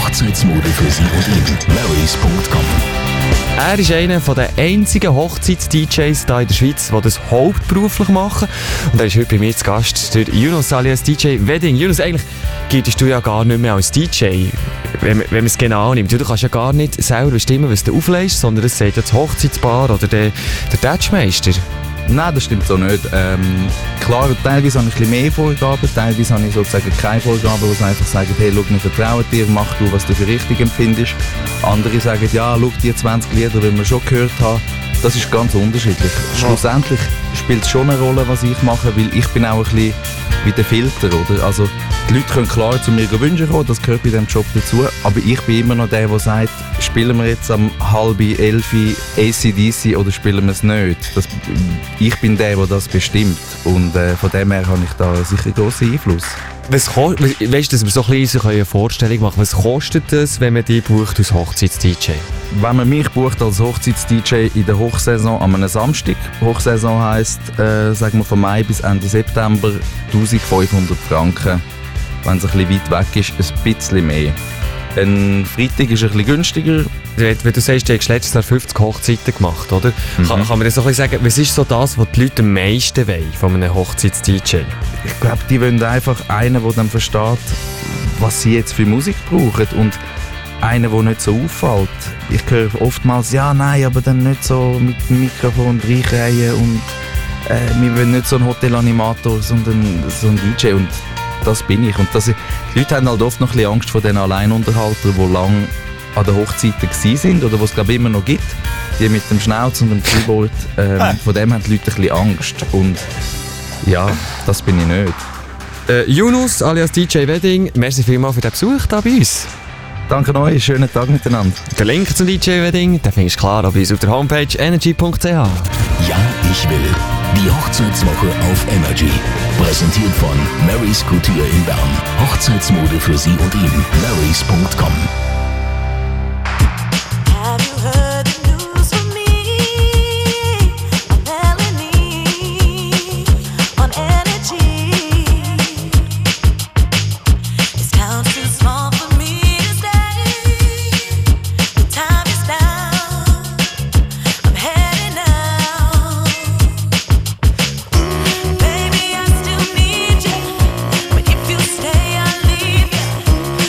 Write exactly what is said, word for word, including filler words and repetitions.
Hochzeitsmode für Sie und ihn. Marys Punkt com. Er ist einer der einzigen Hochzeits-D Js hier in der Schweiz, die das hauptberuflich machen. Und er ist heute bei mir zu Gast, der Yunus alias D J Wedding. Yunus, eigentlich giltst du ja gar nicht mehr als D J, wenn, wenn man es genau nimmt. Du kannst ja gar nicht selber bestimmen, was du auflegst, sondern es sagt ja das Hochzeitspaar oder der, der Tatschmeister. Nein, das stimmt so nicht. Ähm, klar, teilweise habe ich ein bisschen mehr Vorgaben, teilweise habe ich sozusagen keine Vorgaben, die einfach sagen, hey, schau, wir vertrauen dir, mach du, was du für richtig empfindest. Andere sagen, ja, schau, die zwanzig Lieder, die wir schon gehört haben. Das ist ganz unterschiedlich. Ja. Schlussendlich spielt es schon eine Rolle, was ich mache, weil ich bin auch ein bisschen wie der Filter, oder? Also, die Leute können klar zu mir Wünsche kommen, das gehört bei diesem Job dazu, aber ich bin immer noch der, der sagt, spielen wir jetzt am halb elf A C D C oder spielen wir es nicht? Das, ich bin der, der das bestimmt und äh, von dem her habe ich da sicher einen grossen Einfluss. Was kostet, weißt du, dass wir so ein bisschen eine Vorstellung machen, was kostet das, wenn man dich bucht als Hochzeits-D J? Wenn man mich bucht als Hochzeits-D J in der Hochsaison an einem Samstag, Hochsaison heisst, äh, sagen wir von Mai bis Ende September, eintausendfünfhundert Franken. Wenn es ein bisschen weit weg ist, ein bisschen mehr. Ein Freitag ist ein bisschen günstiger. Wenn du sagst, du hast letztes Jahr fünfzig Hochzeiten gemacht, oder? Mhm. Kann, kann man das so ein bisschen sagen, was ist so das, was die Leute am meisten wollen von einem Hochzeits-D J? Ich glaube, die wollen einfach einen, der dann versteht, was sie jetzt für Musik brauchen und einen, der nicht so auffällt. Ich höre oftmals, ja, nein, aber dann nicht so mit dem Mikrofon reinreihen und äh, wir wollen nicht so einen Hotelanimator, sondern so einen D J und das bin ich. Und das, die Leute haben halt oft noch ein bisschen Angst vor den Alleinunterhaltern, die lange an der Hochzeiten gewesen sind oder was es glaube immer noch gibt. Die mit dem Schnauz und dem Keyboard. Ähm, ah. Von dem haben die Leute ein bisschen Angst. Und ja, das bin ich nicht. Äh, Yunus alias D J Wedding, merci vielmals für den Besuch hier bei uns. Danke euch, schönen Tag miteinander. Den Link zum D J Wedding, den findest du klar bei uns auf der Homepage energy punkt c h. Ja, ich will. Die Hochzeitswoche auf Energy. Präsentiert von Marys Couture in Bern. Hochzeitsmode für Sie und ihn. Marys Punkt com.